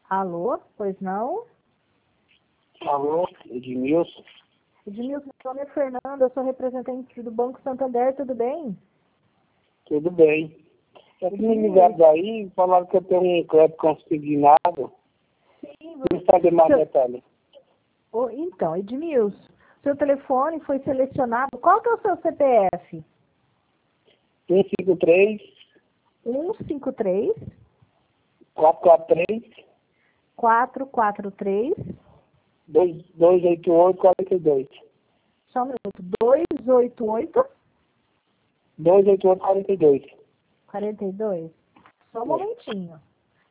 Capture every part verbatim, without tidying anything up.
Alô? Pois não? Alô, Edmilson? Edmilson, meu nome é Fernanda, eu sou representante do Banco Santander, tudo bem? Tudo bem. É que me ligaram daí e falaram que eu tenho um crédito consignado. Sim, Não sabe mais seu... detalhes. oh, Então, Edmilson, seu telefone foi selecionado. Qual que é o seu C P F? um cinco três, um cinco três, quatro quatro três, quatro quatro três, dois oito oito, quatro dois. só um minuto, dois oito oito, dois oito oito, quatro dois. quarenta e dois. Só um momentinho.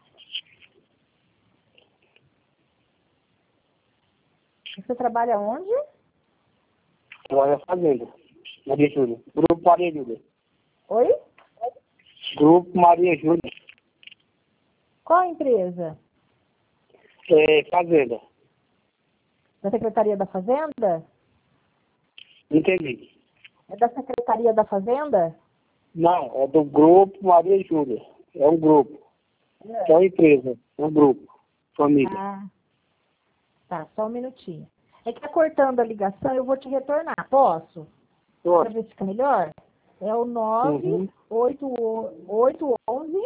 Você trabalha onde? Agora é fazenda. Maria Júlia. Grupo Maria Júlia. Oi? Grupo Maria Júlia. Qual a empresa? É, fazenda. Da Secretaria da Fazenda? Entendi. É da Secretaria da Fazenda? Não, é do Grupo Maria Júlia. É um grupo. É uma empresa. É um grupo. Família. Ah, tá, só um minutinho. É que tá cortando a ligação, eu vou te retornar. Posso? Para ver se fica melhor? É o Uhum. nove oito oito onze.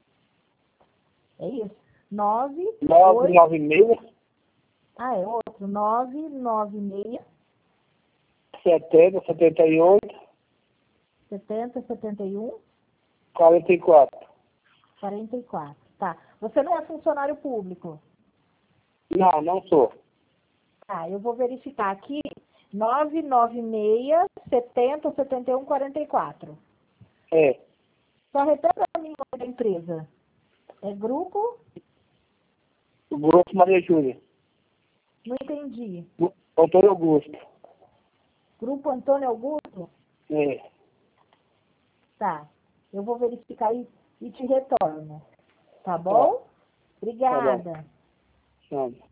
É isso? nove nove oito. nove seis, Ah, é outro. nove nove seis, setenta, setenta e oito, setenta, setenta e um, quarenta e quatro. quarenta e quatro. Tá. Você não é funcionário público? Não, não sou. Tá, eu vou verificar aqui. nove nove seis, setenta, setenta e um, quarenta e quatro. É. Só repete para mim o nome da empresa. É grupo? O Grupo Maria Júlia. Não entendi. Antônio Augusto. Grupo Antônio Augusto? É. Tá. Eu vou verificar e, e te retorno. Tá Tá. bom? Tá bom. Obrigada. Tchau.